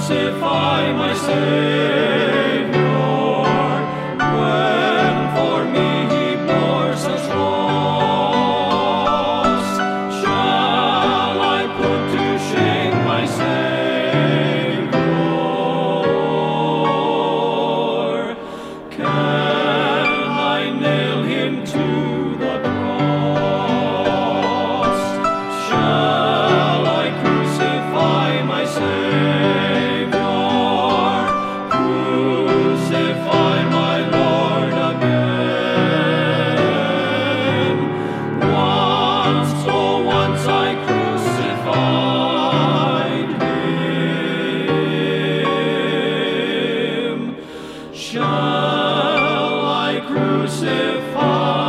crucify my Savior, when for me He bore such loss? Shall I put to shame my Savior? Can I nail Him to the cross? Shall I crucify my Savior, crucify my Lord again? Once, oh once I crucified Him. Shall I crucify